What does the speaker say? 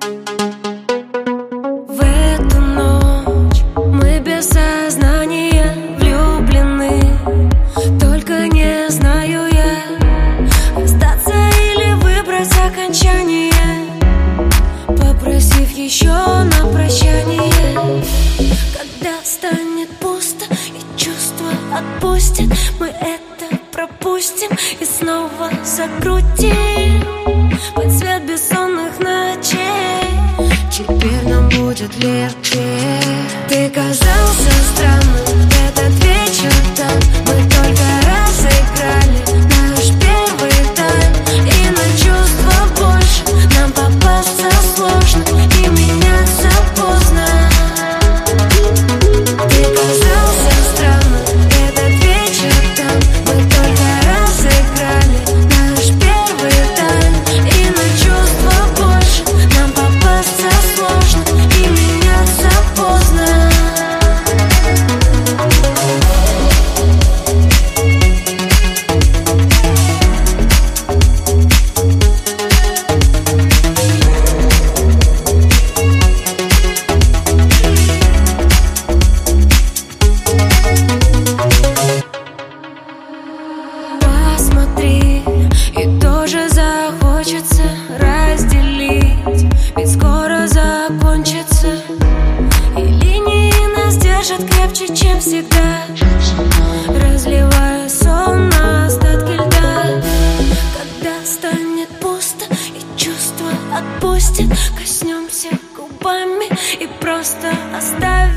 В эту ночь мы без сознания влюблены. Только не знаю я, остаться или выбрать окончание, попросив еще на прощание. Когда станет пусто и чувство отпустит, мы это пропустим и снова закрутим под свет бессонных ночей. Теперь нам будет легче. Ты казался странным этот вечер там. Мы только разыграли наш первый тайм, и на чувства больше нам попасться сложно и меняться поздно. Ты казался странным этот вечер там. Мы только разыграли наш первый тайм, и на чувства больше нам попасться сложно и меняться поздно. Посмотри, и тоже захочется разделить, ведь скоро закончится, и линии нас держат крепче, чем всегда, разливая сон на остатки льда. Когда станет пусто и чувство отпустит, коснемся губами и просто оставим